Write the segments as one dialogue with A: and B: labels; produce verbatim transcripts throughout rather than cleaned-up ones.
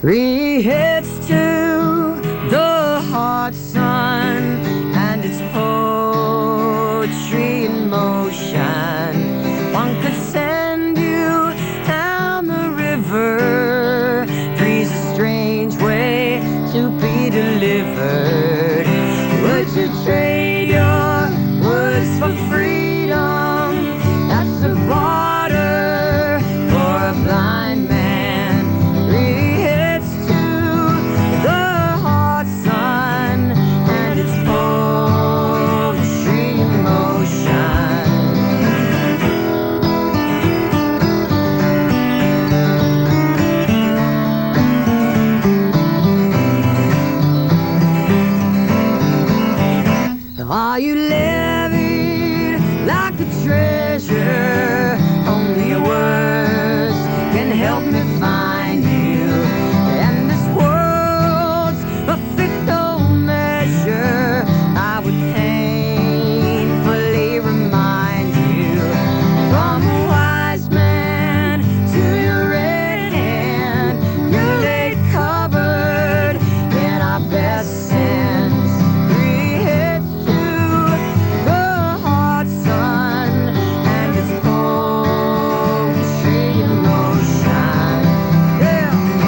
A: Three hits to the hot sun, and it's poetry in motion. One could send you down the river. Three's a strange way to be delivered. Would you trade your words for freedom? That's the barter for a blind man. Three hits to the hot sun, and it's poetry in motion. Are you levied like a treasure? Only your words can help me find you. And this world's a fickle measure. I would painfully remind you. From a wise man to your red hand, you lay covered in our best sins. Three hits to the hot sun, and it's poetry in motion. Yeah.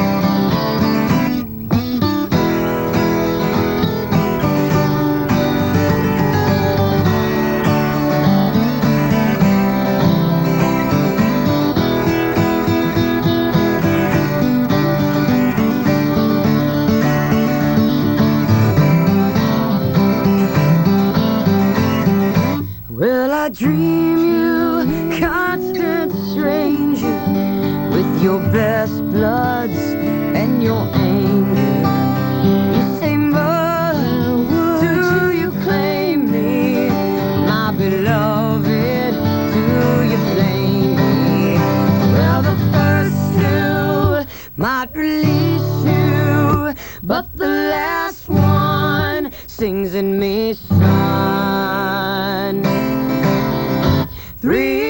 A: Well, I dream you, constant stranger, with your best bloods and your anger. You say, mother, do you claim me? My beloved, do you blame me? Well, the first two might release you, but the last one sings in me, son. Three